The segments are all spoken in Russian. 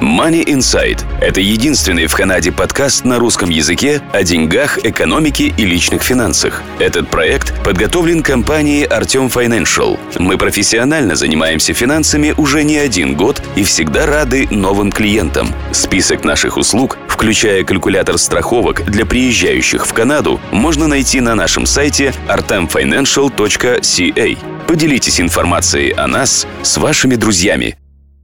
Money Insight – это единственный в Канаде подкаст на русском языке о деньгах, экономике и личных финансах. Этот проект подготовлен компанией Artem Financial. Мы профессионально занимаемся финансами уже не один год и всегда рады новым клиентам. Список наших услуг, включая калькулятор страховок для приезжающих в Канаду, можно найти на нашем сайте artemfinancial.ca. Поделитесь информацией о нас с вашими друзьями.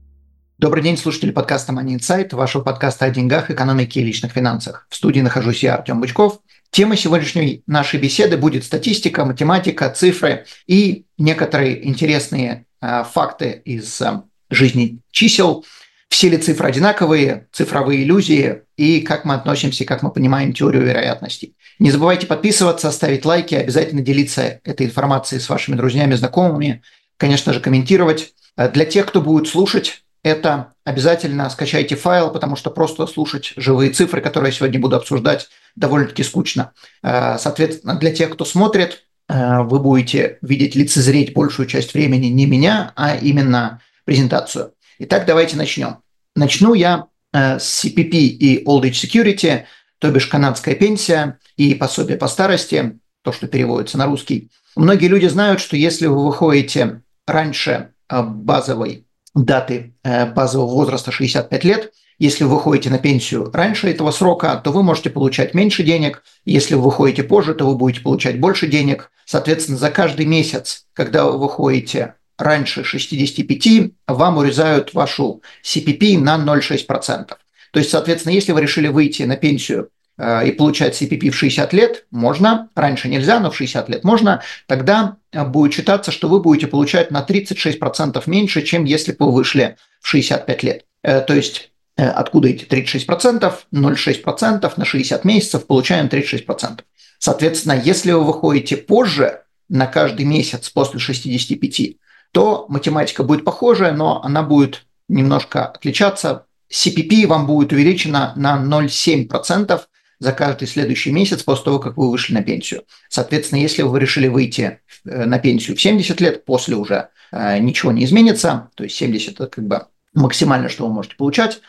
Добрый день, слушатели подкаста Money Insight, вашего подкаста о деньгах, экономике и личных финансах. В студии нахожусь я, Артем Бычков. Тема сегодняшней нашей беседы будет статистика, математика, цифры и некоторые интересные факты из жизни чисел. Все ли цифры одинаковые, цифровые иллюзии и как мы относимся, как мы понимаем теорию вероятностей. Не забывайте подписываться, ставить лайки, обязательно делиться этой информацией с вашими друзьями, знакомыми, конечно же, комментировать. Для тех, кто будет слушать, это обязательно скачайте файл, потому что просто слушать живые цифры, которые я сегодня буду обсуждать, довольно-таки скучно. Соответственно, для тех, кто смотрит, вы будете видеть, лицезреть большую часть времени не меня, а именно презентацию. Итак, давайте начнем. Начну я с CPP и Old Age Security, то бишь канадская пенсия и пособие по старости, то, что переводится на русский. Многие люди знают, что если вы выходите раньше базовой даты базового возраста 65 лет. Если вы выходите на пенсию раньше этого срока, то вы можете получать меньше денег. Если вы выходите позже, то вы будете получать больше денег. Соответственно, за каждый месяц, когда вы выходите раньше 65, вам урезают вашу CPP на 0,6%. То есть, соответственно, если вы решили выйти на пенсию и получать CPP в 60 лет, можно, раньше нельзя, но в 60 лет можно, тогда будет считаться, что вы будете получать на 36% меньше, чем если бы вы вышли в 65 лет. То есть, откуда эти 36%? 0,6% на 60 месяцев получаем 36%. Соответственно, если вы выходите позже, на каждый месяц после 65, то математика будет похожая, но она будет немножко отличаться. CPP вам будет увеличена на 0,7% за каждый следующий месяц после того, как вы вышли на пенсию. Соответственно, если вы решили выйти на пенсию в 70 лет, после уже ничего не изменится, то есть 70 – это как бы максимально, что вы можете получать,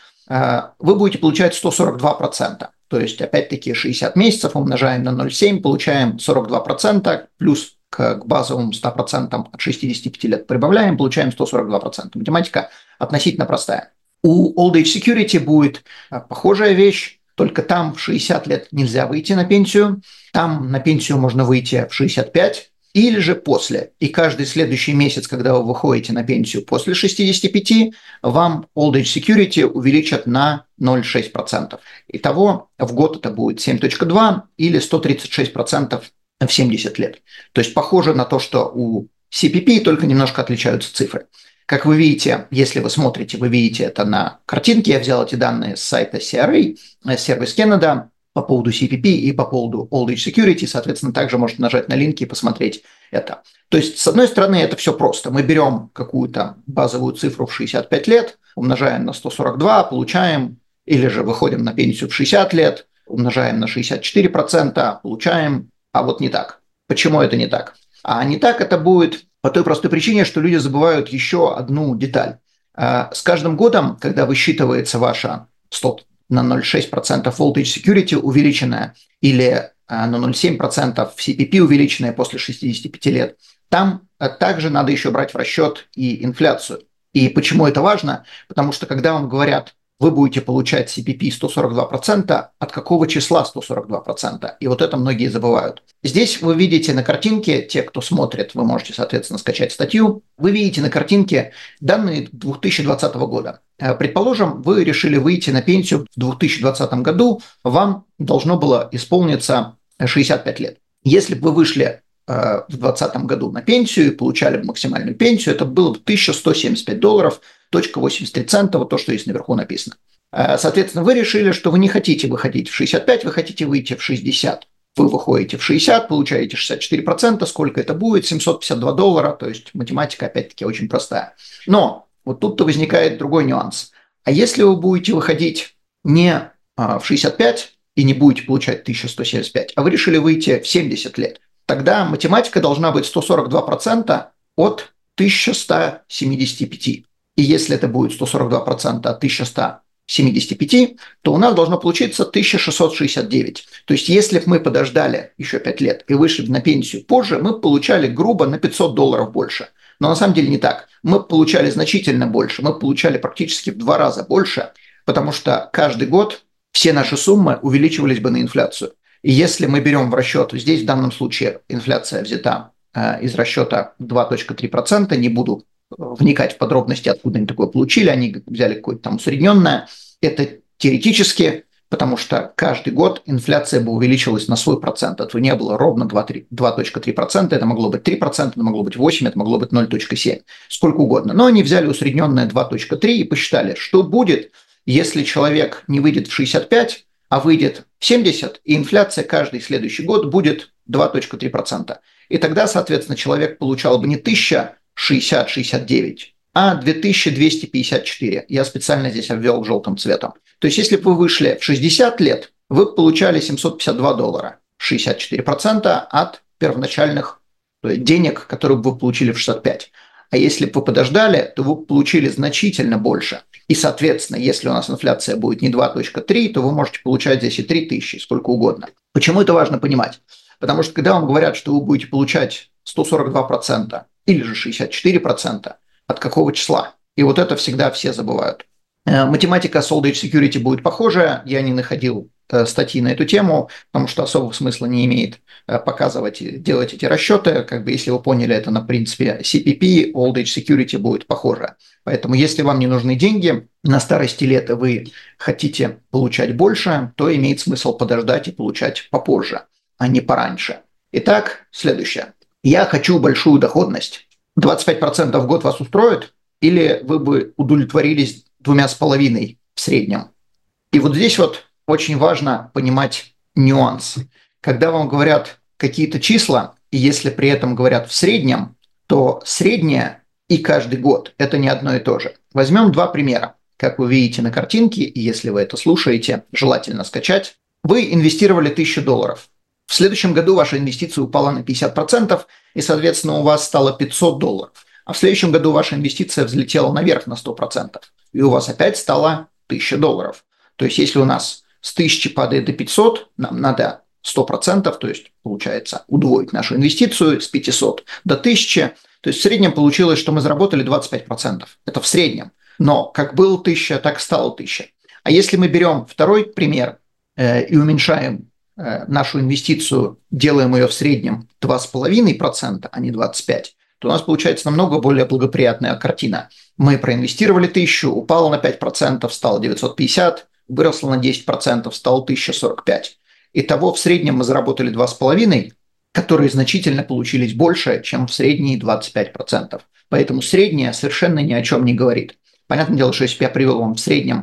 вы будете получать 142%. То есть, опять-таки, 60 месяцев умножаем на 0,7, получаем 42%, плюс к базовым 100% от 65 лет прибавляем, получаем 142%. Математика относительно простая. У Old Age Security будет похожая вещь, только там в 60 лет нельзя выйти на пенсию, там на пенсию можно выйти в 65 или же после. И каждый следующий месяц, когда вы выходите на пенсию после 65, вам Old Age Security увеличат на 0,6%. Итого в год это будет 7,2 или 136% в 70 лет. То есть похоже на то, что у CPP, только немножко отличаются цифры. Как вы видите, если вы смотрите, вы видите это на картинке. Я взял эти данные с сайта CRA, сервис Canada, по поводу CPP и по поводу Old Age Security. Соответственно, также можете нажать на линки и посмотреть это. То есть, с одной стороны, это все просто. Мы берем какую-то базовую цифру в 65 лет, умножаем на 142, получаем, или же выходим на пенсию в 60 лет, умножаем на 64%, получаем, а вот не так. Почему это не так? А не так это будет по той простой причине, что люди забывают еще одну деталь. С каждым годом, когда высчитывается ваша на 0,6% Old Age Security увеличенная или на 0,7% CPP увеличенная после 65 лет, там также надо еще брать в расчет и инфляцию. И почему это важно? Потому что когда вам говорят, вы будете получать CPP 142%, от какого числа 142%? И вот это многие забывают. Здесь вы видите на картинке, те, кто смотрит, вы можете, соответственно, скачать статью, вы видите на картинке данные 2020 года. Предположим, вы решили выйти на пенсию в 2020 году, вам должно было исполниться 65 лет. Если бы вы вышли в 2020 году на пенсию и получали бы максимальную пенсию, это было бы $1175.83, вот то, что здесь наверху написано. Соответственно, вы решили, что вы не хотите выходить в 65, вы хотите выйти в 60. Вы выходите в 60, получаете 64%, сколько это будет? $752, то есть математика, опять-таки, очень простая. Но вот тут-то возникает другой нюанс. А если вы будете выходить не в 65 и не будете получать 1175, а вы решили выйти в 70 лет, тогда математика должна быть 142% от 1175. И если это будет 142% от 1175, 75, то у нас должно получиться 1669. То есть если бы мы подождали еще 5 лет и вышли бы на пенсию позже, мы бы получали грубо на $500 больше. Но на самом деле не так. Мы получали значительно больше, мы получали практически в 2 раза больше, потому что каждый год все наши суммы увеличивались бы на инфляцию. И если мы берем в расчет, здесь в данном случае инфляция взята из расчета 2,3%, не буду вникать в подробности, откуда они такое получили, они взяли какое-то там усредненное, это теоретически, потому что каждый год инфляция бы увеличилась на свой процент. Этого не было ровно 2,3%, это могло быть 3%, это могло быть 8%, это могло быть 0,7%, сколько угодно. Но они взяли усредненное 2,3% и посчитали, что будет, если человек не выйдет в 65, а выйдет в 70, и инфляция каждый следующий год будет 2,3%. И тогда, соответственно, человек получал бы не 1060-69, а 2254. Я специально здесь обвел желтым цветом. То есть, если бы вы вышли в 60 лет, вы получали $752, 64% от первоначальных денег, которые бы вы получили в 65. А если бы вы подождали, то вы получили значительно больше. И, соответственно, если у нас инфляция будет не 2,3, то вы можете получать здесь и 3000, сколько угодно. Почему это важно понимать? Потому что когда вам говорят, что вы будете получать 142% или же 64%, от какого числа? И вот это всегда все забывают. Математика с Old Age Security будет похожая. Я не находил статьи на эту тему, потому что особого смысла не имеет показывать и делать эти расчеты. Как бы, если вы поняли это на принципе CPP, Old Age Security будет похоже. Поэтому если вам не нужны деньги, на старости лет и вы хотите получать больше, то имеет смысл подождать и получать попозже, а не пораньше. Итак, следующее. Я хочу большую доходность. 25% в год вас устроит? Или вы бы удовлетворились 2,5% в среднем? И вот здесь вот очень важно понимать нюанс. Когда вам говорят какие-то числа, и если при этом говорят в среднем, то среднее и каждый год – это не одно и то же. Возьмем 2 примера. Как вы видите на картинке, и если вы это слушаете, желательно скачать. Вы инвестировали $1000. В следующем году ваша инвестиция упала на 50%, и, соответственно, у вас стало $500. А в следующем году ваша инвестиция взлетела наверх на 100%, и у вас опять стало $1000. То есть, если у нас с 1000 падает до 500, нам надо 100%, то есть, получается, удвоить нашу инвестицию с 500 до 1000. То есть, в среднем получилось, что мы заработали 25%. Это в среднем. Но как было 1000, так стало 1000. А если мы берем второй пример и уменьшаем нашу инвестицию, делаем ее в среднем 2,5%, а не 25%, то у нас получается намного более благоприятная картина. Мы проинвестировали 1000, упало на 5%, стало 950, выросло на 10%, стало 1045. Итого в среднем мы заработали 2,5%, которые значительно получились больше, чем в средние 25%. Поэтому среднее совершенно ни о чем не говорит. Понятное дело, что если бы я привел вам в среднем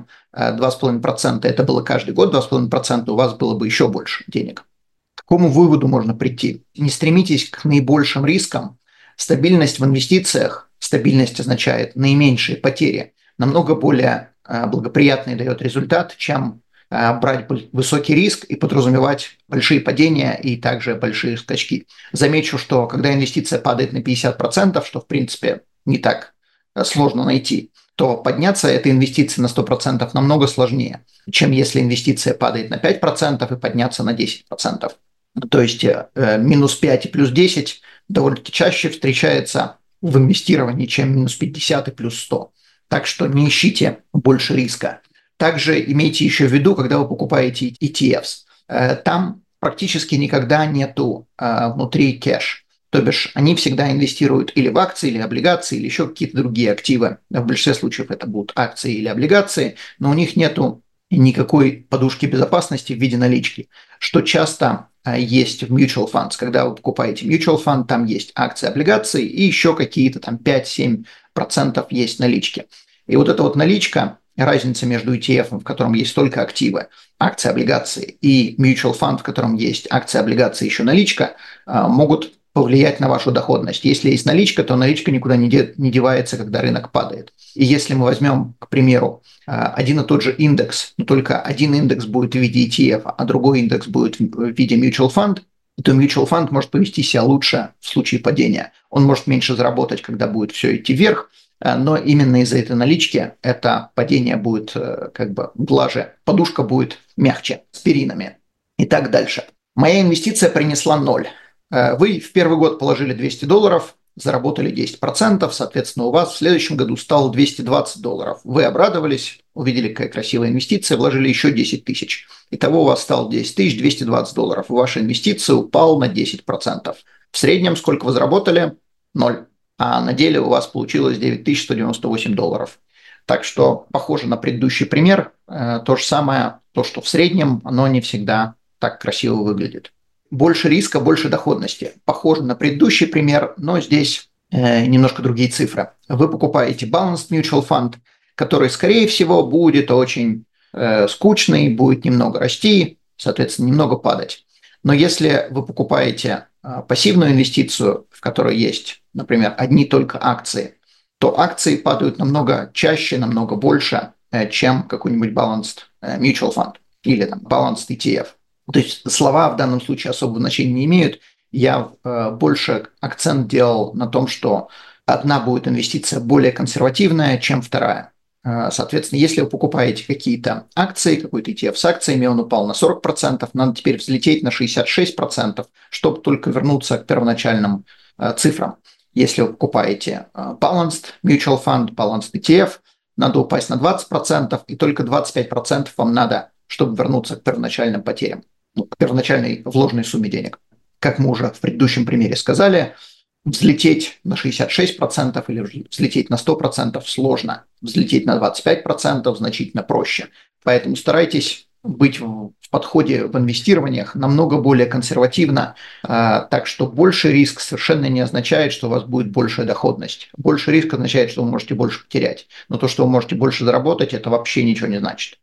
2,5%, это было каждый год 2,5%, у вас было бы еще больше денег. К какому выводу можно прийти? Не стремитесь к наибольшим рискам. Стабильность в инвестициях, стабильность означает наименьшие потери, намного более благоприятный дает результат, чем брать высокий риск и подразумевать большие падения и также большие скачки. Замечу, что когда инвестиция падает на 50%, что в принципе не так сложно найти, то подняться этой инвестиции на 100% намного сложнее, чем если инвестиция падает на 5% и подняться на 10%. То есть минус 5 и плюс 10 довольно-таки чаще встречается в инвестировании, чем минус 50 и плюс 100. Так что не ищите больше риска. Также имейте еще в виду, когда вы покупаете ETFs, там практически никогда нету внутри кэш. То бишь они всегда инвестируют или в акции, или облигации, или еще какие-то другие активы. В большинстве случаев это будут акции или облигации, но у них нету никакой подушки безопасности в виде налички, что часто есть в mutual funds. Когда вы покупаете mutual fund, там есть акции, облигации и еще какие-то там 5-7% есть налички. И вот эта вот наличка, разница между ETF, в котором есть только активы, акции, облигации, и mutual fund, в котором есть акции, облигации, еще наличка, могут повлиять на вашу доходность. Если есть наличка, то наличка никуда не девается, когда рынок падает. И если мы возьмем, к примеру, один и тот же индекс, но только один индекс будет в виде ETF, а другой индекс будет в виде mutual fund, то mutual fund может повести себя лучше в случае падения. Он может меньше заработать, когда будет все идти вверх, но именно из-за этой налички это падение будет как бы глаже, подушка будет мягче, с перинами и так дальше. Моя инвестиция принесла 0. Вы в первый год положили $200, заработали 10%, соответственно, у вас в следующем году стало $220. Вы обрадовались, увидели, какая красивая инвестиция, вложили еще 10 тысяч. Итого у вас стало 10 $220. Ваша инвестиция упала на 10%. В среднем сколько вы заработали? 0. А на деле у вас получилось $9198. Так что похоже на предыдущий пример. То же самое, то, что в среднем, оно не всегда так красиво выглядит. Больше риска, больше доходности. Похоже на предыдущий пример, но здесь немножко другие цифры. Вы покупаете Balanced Mutual Fund, который, скорее всего, будет очень скучный, будет немного расти, соответственно, немного падать. Но если вы покупаете пассивную инвестицию, в которой есть, например, одни только акции, то акции падают намного чаще, намного больше, чем какой-нибудь Balanced Mutual Fund или там, Balanced ETF. То есть слова в данном случае особого значения не имеют. Я больше акцент делал на том, что одна будет инвестиция более консервативная, чем вторая. Соответственно, если вы покупаете какие-то акции, какой-то ETF с акциями, он упал на 40%, надо теперь взлететь на 66%, чтобы только вернуться к первоначальным цифрам. Если вы покупаете Balanced Mutual Fund, Balanced ETF, надо упасть на 20%, и только 25% вам надо, чтобы вернуться к первоначальным потерям, к первоначальной вложенной сумме денег. Как мы уже в предыдущем примере сказали, взлететь на 66% или взлететь на 100% сложно. Взлететь на 25% значительно проще. Поэтому старайтесь быть в подходе в инвестированиях намного более консервативно, так что больший риск совершенно не означает, что у вас будет большая доходность. Больший риск означает, что вы можете больше потерять. Но то, что вы можете больше заработать, это вообще ничего не значит.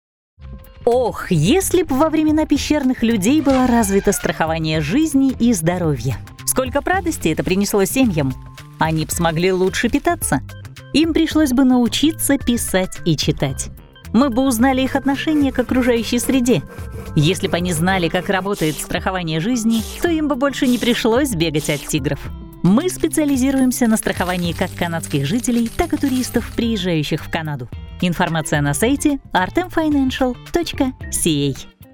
Ох, если бы во времена пещерных людей было развито страхование жизни и здоровья. Сколько б радости это принесло семьям. Они бы смогли лучше питаться. Им пришлось бы научиться писать и читать. Мы бы узнали их отношение к окружающей среде. Если бы они знали, как работает страхование жизни, то им бы больше не пришлось бегать от тигров. Мы специализируемся на страховании как канадских жителей, так и туристов, приезжающих в Канаду. Информация на сайте artemfinancial.ca.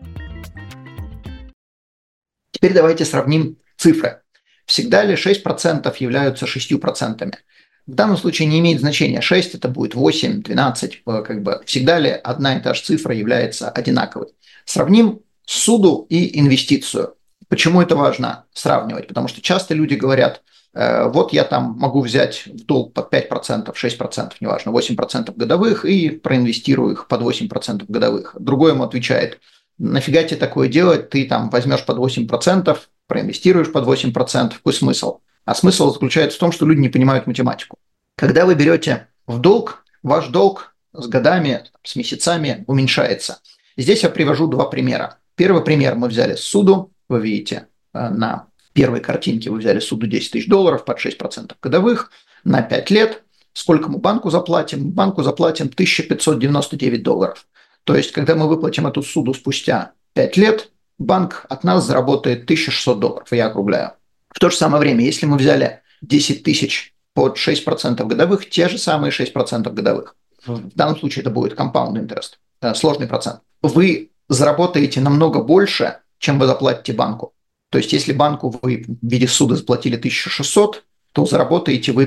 Теперь давайте сравним цифры. Всегда ли 6% являются 6%? В данном случае не имеет значения. 6 это будет 8, 12. Всегда ли одна и та же цифра является одинаковой? Сравним суду и инвестицию. Почему это важно сравнивать? Потому что часто люди говорят, вот я там могу взять в долг под 5%, 6%, неважно, 8% годовых и проинвестирую их под 8% годовых. Другой ему отвечает, нафига тебе такое делать, ты там возьмешь под 8%, проинвестируешь под 8%, какой смысл? А смысл заключается в том, что люди не понимают математику. Когда вы берете в долг, ваш долг с годами, с месяцами уменьшается. Здесь я привожу два примера. Первый пример мы взяли суду, вы видите на первой картинке вы взяли суду $10 тысяч под 6% годовых на 5 лет. Сколько мы банку заплатим? Банку заплатим $1599. То есть, когда мы выплатим эту суду спустя 5 лет, банк от нас заработает $1600, я округляю. В то же самое время, если мы взяли 10 тысяч под 6% годовых, те же самые 6% годовых. В данном случае это будет compound interest, сложный процент. Вы заработаете намного больше, чем вы заплатите банку. То есть, если банку вы в виде суда заплатили 1600, то заработаете вы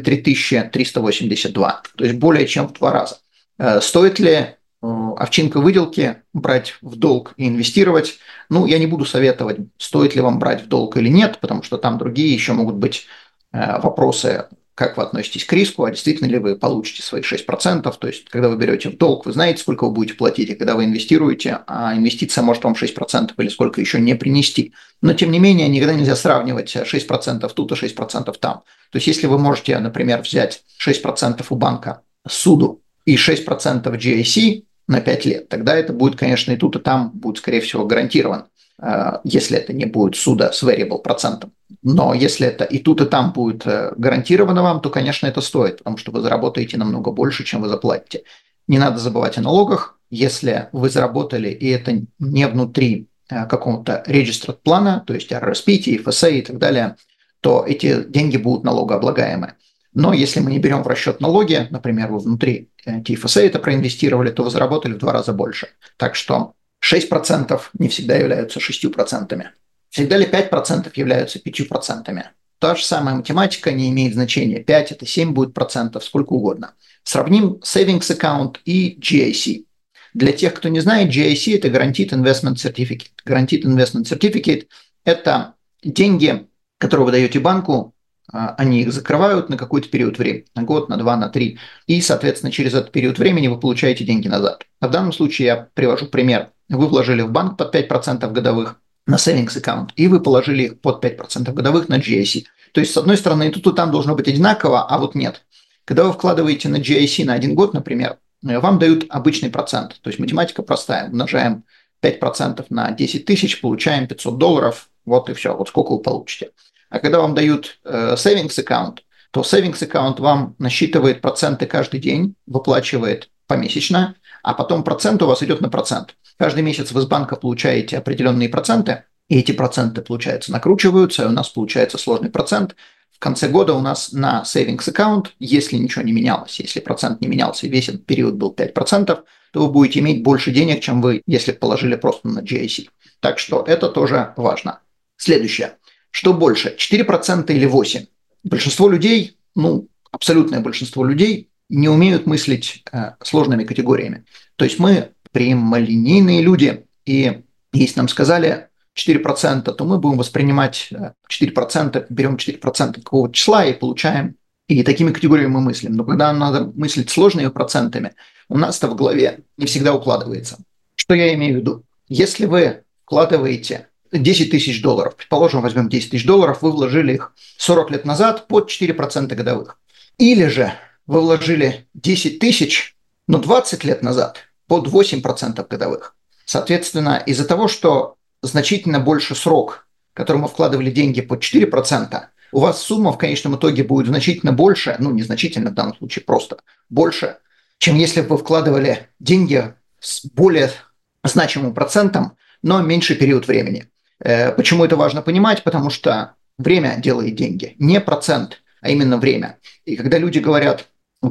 3382, то есть более чем в 2 раза. Стоит ли овчинка выделки брать в долг и инвестировать? Я не буду советовать, стоит ли вам брать в долг или нет, потому что там другие еще могут быть вопросы, как вы относитесь к риску, а действительно ли вы получите свои 6%. То есть, когда вы берете в долг, вы знаете, сколько вы будете платить, и когда вы инвестируете, а инвестиция может вам 6% или сколько еще не принести. Но, тем не менее, никогда нельзя сравнивать 6% тут и 6% там. То есть, если вы можете, например, взять 6% у банка суду и 6% GIC на 5 лет, тогда это будет, конечно, и тут, и там будет, скорее всего, гарантирован, если это не будет суда с variable процентом. Но если это и тут, и там будет гарантировано вам, то, конечно, это стоит, потому что вы заработаете намного больше, чем вы заплатите. Не надо забывать о налогах. Если вы заработали, и это не внутри какого-то registered плана, то есть RRSP, FSA и так далее, то эти деньги будут налогооблагаемы. Но если мы не берем в расчет налоги, например, вы внутри TFSA это проинвестировали, то вы заработали в 2 раза больше. Так что 6% не всегда являются 6%. Всегда ли 5% являются 5%? Та же самая математика не имеет значения. 5 – это 7 будет процентов, сколько угодно. Сравним Savings Account и GIC. Для тех, кто не знает, GIC – это Guaranteed Investment Certificate. Guaranteed Investment Certificate – это деньги, которые вы даете банку, они их закрывают на какой-то период времени, на год, на 2, на 3, и, соответственно, через этот период времени вы получаете деньги назад. В данном случае я привожу пример. Вы вложили в банк под 5% годовых на Savings Account, и вы положили их под 5% годовых на GIC. То есть, с одной стороны, и тут, и там должно быть одинаково, а вот нет. Когда вы вкладываете на GIC на 1 год, например, вам дают обычный процент. То есть математика простая. Умножаем 5% на 10 тысяч, получаем $500. Вот и все. Вот сколько вы получите. А когда вам дают Savings Account, то Savings Account вам насчитывает проценты каждый день, выплачивает помесячно, а потом процент у вас идет на процент. Каждый месяц вы с банка получаете определенные проценты, и эти проценты, получается, накручиваются, и у нас получается сложный процент. В конце года у нас на Savings Account, если ничего не менялось, если процент не менялся, и весь этот период был 5%, то вы будете иметь больше денег, чем вы, если положили просто на GIC. Так что это тоже важно. Следующее. Что больше, 4% или 8%? Большинство людей, абсолютное большинство людей не умеют мыслить сложными категориями. То есть мы прямолинейные люди, и если нам сказали 4%, то мы будем воспринимать 4%, берем 4% какого-то числа и получаем, и такими категориями мы мыслим. Но когда нам надо мыслить сложными процентами, у нас-то в голове не всегда укладывается. Что я имею в виду? Если вы вкладываете $10 тысяч, предположим, возьмем $10 тысяч, вы вложили их 40 лет назад под 4% годовых. Или же вы вложили 10 тысяч, 20 лет назад под 8% годовых. Соответственно, из-за того, что значительно больше срок, в который мы вкладывали деньги под 4%, у вас сумма в конечном итоге будет значительно больше, незначительно в данном случае, просто больше, чем если бы вы вкладывали деньги с более значимым процентом, но меньший период времени. Почему это важно понимать? Потому что время делает деньги. Не процент, а именно время. И когда люди говорят,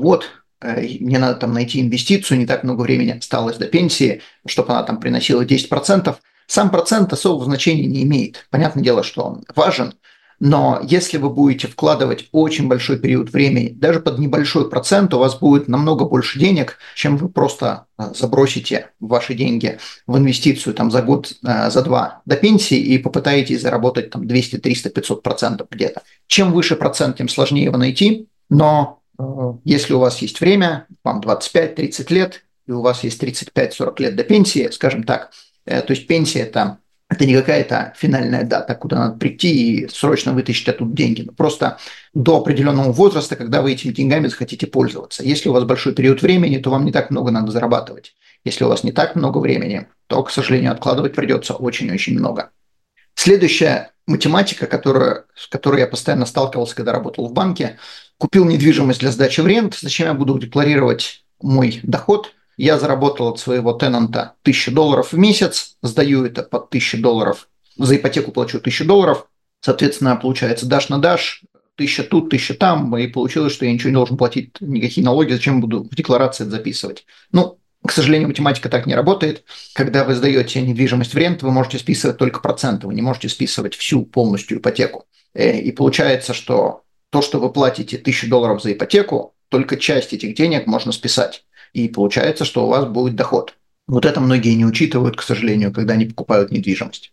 мне надо там найти инвестицию, не так много времени осталось до пенсии, чтобы она там приносила 10%, сам процент особого значения не имеет. Понятное дело, что он важен, но если вы будете вкладывать очень большой период времени, даже под небольшой процент, у вас будет намного больше денег, чем вы просто забросите ваши деньги в инвестицию за год, за 2 до пенсии и попытаетесь заработать 200, 300, 500% где-то. Чем выше процент, тем сложнее его найти, но если у вас есть время, вам 25-30 лет, и у вас есть 35-40 лет до пенсии, скажем так, то есть пенсия – это не какая-то финальная дата, куда надо прийти и срочно вытащить оттуда деньги. Просто до определенного возраста, когда вы этими деньгами захотите пользоваться. Если у вас большой период времени, то вам не так много надо зарабатывать. Если у вас не так много времени, то, к сожалению, откладывать придется очень-очень много. Следующая математика, с которой я постоянно сталкивался, когда работал в банке, купил недвижимость для сдачи в рент. Зачем я буду декларировать мой доход? Я заработал от своего тенанта $1000 в месяц, сдаю это под $1000, за ипотеку плачу $1000, соответственно, получается дашь на дашь, 1000 тут, 1000 там, и получилось, что я ничего не должен платить, никакие налоги, зачем буду в декларации это записывать. К сожалению, математика так не работает. Когда вы сдаете недвижимость в рент, вы можете списывать только проценты, вы не можете списывать всю полностью ипотеку. И получается, что то, что вы платите $1000 за ипотеку, только часть этих денег можно списать. И получается, что у вас будет доход. Вот это многие не учитывают, к сожалению, когда они покупают недвижимость.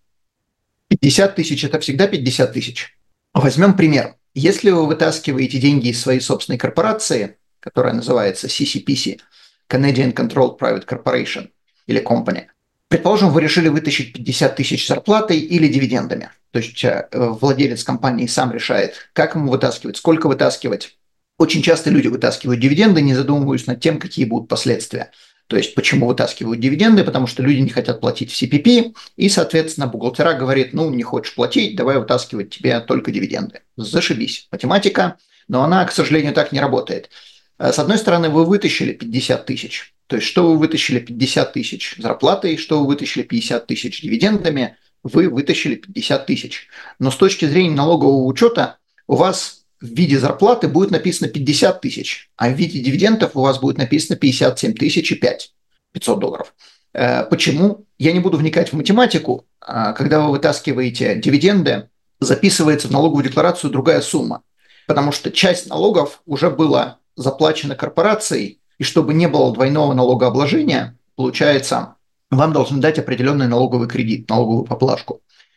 50 тысяч – это всегда 50 тысяч. Возьмем пример. Если вы вытаскиваете деньги из своей собственной корпорации, которая называется CCPC, Canadian Controlled Private Corporation или Company, предположим, вы решили вытащить 50 тысяч зарплатой или дивидендами. То есть владелец компании сам решает, как ему вытаскивать, сколько вытаскивать. Очень часто люди вытаскивают дивиденды, не задумываясь над тем, какие будут последствия. То есть почему вытаскивают дивиденды? Потому что люди не хотят платить в CPP, и, соответственно, бухгалтера говорит, не хочешь платить, давай вытаскивать тебе только дивиденды. Зашибись. Математика, но она, к сожалению, так не работает. С одной стороны, вы вытащили 50 тысяч. То есть что вы вытащили 50 тысяч зарплатой, что вы вытащили 50 тысяч дивидендами, вы вытащили 50 тысяч. Но с точки зрения налогового учета у вас в виде зарплаты будет написано 50 тысяч, а в виде дивидендов у вас будет написано 57 тысяч и 500 долларов. Почему? Я не буду вникать в математику. Когда вы вытаскиваете дивиденды, записывается в налоговую декларацию другая сумма, потому что часть налогов уже была заплачена корпорацией, и чтобы не было двойного налогообложения, получается, вам должны дать определенный налоговый кредит, налоговую поблажку.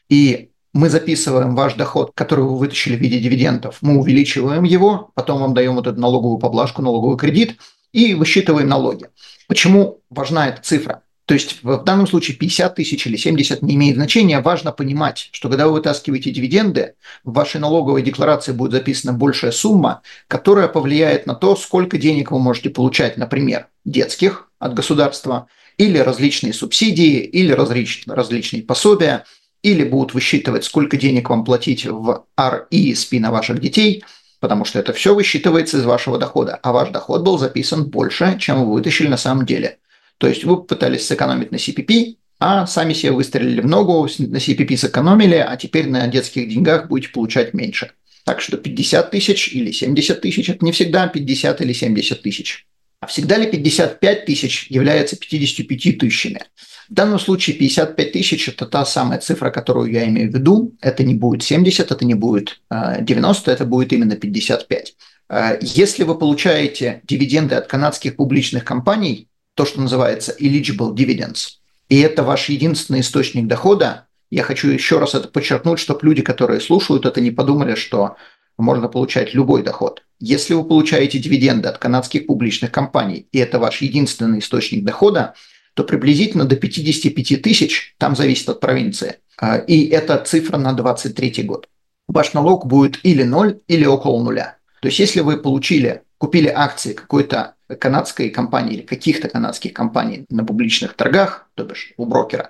И мы записываем ваш доход, который вы вытащили в виде дивидендов, мы увеличиваем его, потом вам даем вот эту налоговую поблажку, налоговый кредит и высчитываем налоги. Почему важна эта цифра? То есть в данном случае 50 тысяч или 70 не имеет значения. Важно понимать, что когда вы вытаскиваете дивиденды, в вашей налоговой декларации будет записана большая сумма, которая повлияет на то, сколько денег вы можете получать, например, детских от государства, или различные субсидии, или различные пособия, или будут высчитывать, сколько денег вам платить в ар и СП на ваших детей, потому что это все высчитывается из вашего дохода, а ваш доход был записан больше, чем вы вытащили на самом деле. То есть вы пытались сэкономить на CPP, а сами себе выстрелили в ногу, на CPP сэкономили, а теперь на детских деньгах будете получать меньше. Так что 50 тысяч или 70 тысяч – это не всегда 50 или 70 тысяч. А всегда ли 55 тысяч является 55 тысячами? В данном случае 55 тысяч – это та самая цифра, которую я имею в виду. Это не будет 70, это не будет 90, это будет именно 55. Если вы получаете дивиденды от канадских публичных компаний, то, что называется eligible dividends, и это ваш единственный источник дохода, я хочу еще раз это подчеркнуть, чтобы люди, которые слушают это, не подумали, что можно получать любой доход. Если вы получаете дивиденды от канадских публичных компаний, и это ваш единственный источник дохода, то приблизительно до 55 тысяч, там зависит от провинции, и это цифра на 2023 год. Ваш налог будет или 0, или около нуля. То есть если вы купили акции какой-то канадской компании или каких-то канадских компаний на публичных торгах, то бишь у брокера,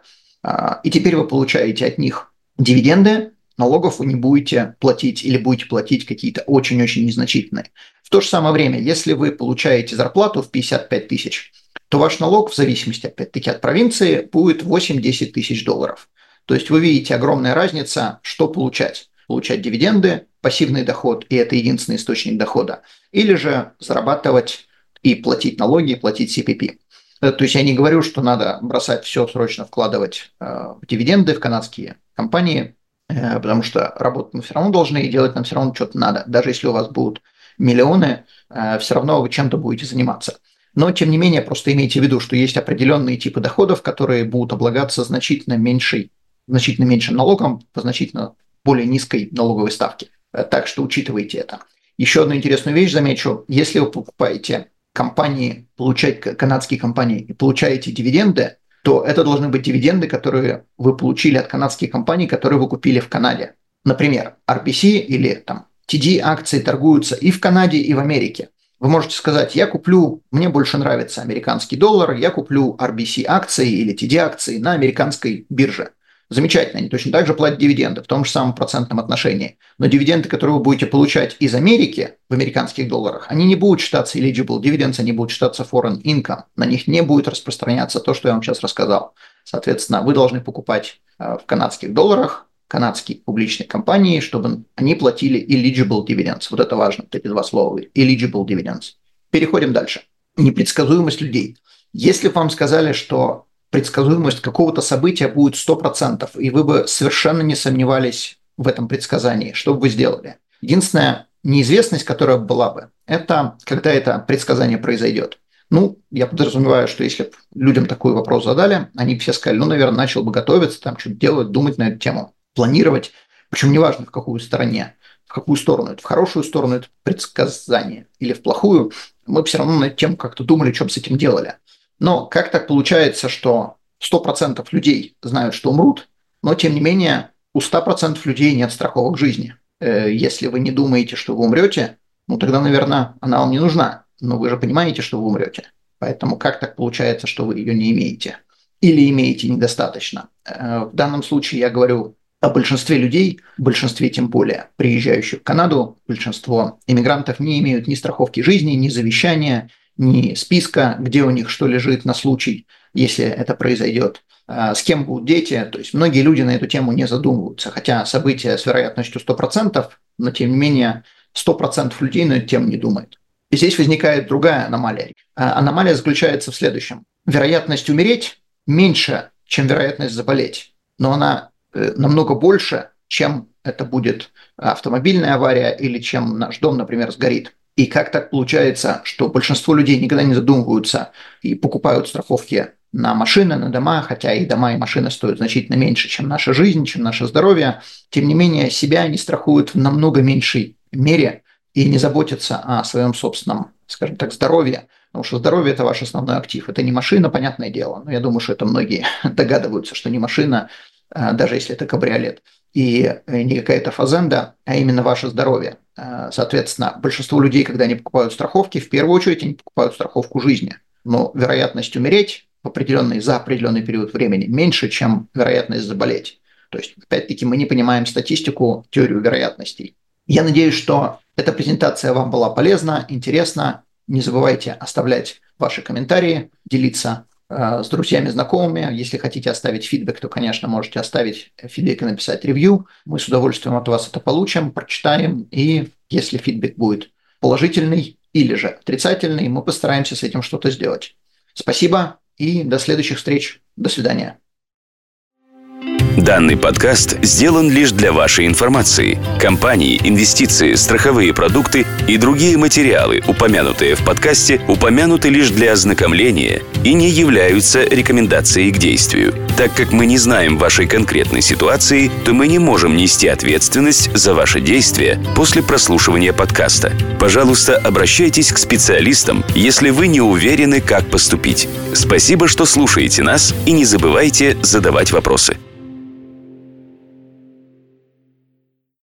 и теперь вы получаете от них дивиденды, налогов вы не будете платить или будете платить какие-то очень-очень незначительные. В то же самое время, если вы получаете зарплату в 55 тысяч, то ваш налог, в зависимости, опять-таки, от провинции, будет 8-10 тысяч долларов. То есть вы видите огромная разница, что получать. Получать дивиденды, пассивный доход, и это единственный источник дохода, или же зарабатывать и платить налоги, и платить CPP. То есть я не говорю, что надо бросать все, срочно вкладывать в дивиденды, в канадские компании, потому что работать мы все равно должны, и делать нам все равно что-то надо. Даже если у вас будут миллионы, все равно вы чем-то будете заниматься. Но, тем не менее, просто имейте в виду, что есть определенные типы доходов, которые будут облагаться значительно меньшим налогом по значительно более низкой налоговой ставке. Так что учитывайте это. Еще одну интересную вещь замечу. Если вы покупаете канадские компании и получаете дивиденды, то это должны быть дивиденды, которые вы получили от канадских компаний, которые вы купили в Канаде. Например, RBC или TD акции торгуются и в Канаде, и в Америке. Вы можете сказать, мне больше нравится американский доллар, я куплю RBC акции или TD акции на американской бирже. Замечательно, они точно так же платят дивиденды в том же самом процентном отношении. Но дивиденды, которые вы будете получать из Америки в американских долларах, они не будут считаться eligible dividends, они будут считаться foreign income. На них не будет распространяться то, что я вам сейчас рассказал. Соответственно, вы должны покупать в канадских долларах канадские публичные компании, чтобы они платили eligible dividends. Вот это важно, эти два слова. Eligible dividends. Переходим дальше. Непредсказуемость людей. Если вам сказали, что предсказуемость какого-то события будет 100%, и вы бы совершенно не сомневались в этом предсказании, что бы вы сделали? Единственная неизвестность, которая была бы, это когда это предсказание произойдет. Я подразумеваю, что если бы людям такой вопрос задали, они бы все сказали, наверное, начал бы готовиться, что-то делать, думать на эту тему, планировать. Причем неважно, в какую сторону. Это в хорошую сторону это предсказание или в плохую, мы все равно на эту тему как-то думали, что бы с этим делали. Но как так получается, что 100% людей знают, что умрут, но тем не менее у 100% людей нет страховок жизни? Если вы не думаете, что вы умрете, тогда, наверное, она вам не нужна. Но вы же понимаете, что вы умрете. Поэтому как так получается, что вы ее не имеете? Или имеете недостаточно? В данном случае я говорю о большинстве людей, большинстве тем более приезжающих в Канаду, большинство иммигрантов не имеют ни страховки жизни, ни завещания, ни списка, где у них что лежит на случай, если это произойдет, с кем будут дети. То есть многие люди на эту тему не задумываются, хотя события с вероятностью 100%, но тем не менее 100% людей на эту тему не думают. И здесь возникает другая аномалия. Аномалия заключается в следующем. Вероятность умереть меньше, чем вероятность заболеть, но она намного больше, чем это будет автомобильная авария или чем наш дом, например, сгорит. И как так получается, что большинство людей никогда не задумываются и покупают страховки на машины, на дома, хотя и дома, и машины стоят значительно меньше, чем наша жизнь, чем наше здоровье. Тем не менее, себя они страхуют в намного меньшей мере и не заботятся о своем собственном, скажем так, здоровье. Потому что здоровье – это ваш основной актив. Это не машина, понятное дело. Но я думаю, что это многие догадываются, что не машина, даже если это кабриолет, и не какая-то фазенда, а именно ваше здоровье. Соответственно, большинство людей, когда они покупают страховки, в первую очередь они покупают страховку жизни. Но вероятность умереть за определенный период времени меньше, чем вероятность заболеть. То есть, опять-таки, мы не понимаем статистику, теорию вероятностей. Я надеюсь, что эта презентация вам была полезна, интересна. Не забывайте оставлять ваши комментарии, делиться с друзьями, знакомыми. Если хотите оставить фидбэк, то, конечно, можете оставить фидбэк и написать ревью. Мы с удовольствием от вас это получим, прочитаем. И если фидбэк будет положительный или же отрицательный, мы постараемся с этим что-то сделать. Спасибо и до следующих встреч. До свидания. Данный подкаст сделан лишь для вашей информации. Компании, инвестиции, страховые продукты и другие материалы, упомянутые в подкасте, упомянуты лишь для ознакомления и не являются рекомендацией к действию. Так как мы не знаем вашей конкретной ситуации, то мы не можем нести ответственность за ваши действия после прослушивания подкаста. Пожалуйста, обращайтесь к специалистам, если вы не уверены, как поступить. Спасибо, что слушаете нас, и не забывайте задавать вопросы.